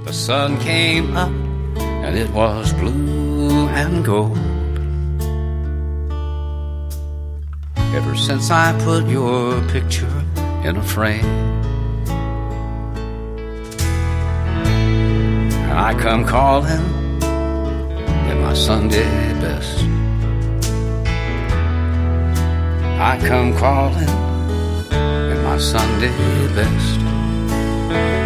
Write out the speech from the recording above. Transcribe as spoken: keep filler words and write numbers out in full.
The sun came up and it was blue and gold. Ever since I put your picture in a frame, and I come calling in my Sunday best. I come calling in my Sunday best.